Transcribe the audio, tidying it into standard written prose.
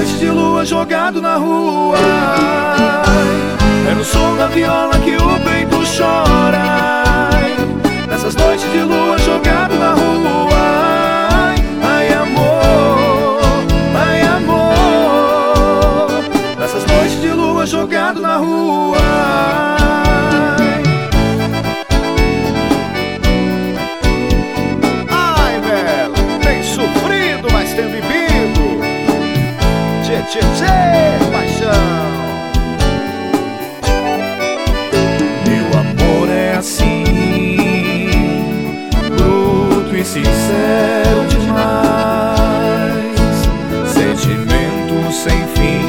noites de lua jogado na rua, é no som da viola que o peito chora. Nessas noites de lua jogado na rua, ai amor. Nessas noites de lua jogado na rua. Ai, velho, tem sofrido, mas tem vivido. Tchê, tchê, tchê, paixão. Meu amor é assim, bruto e sincero demais, sentimento sem fim.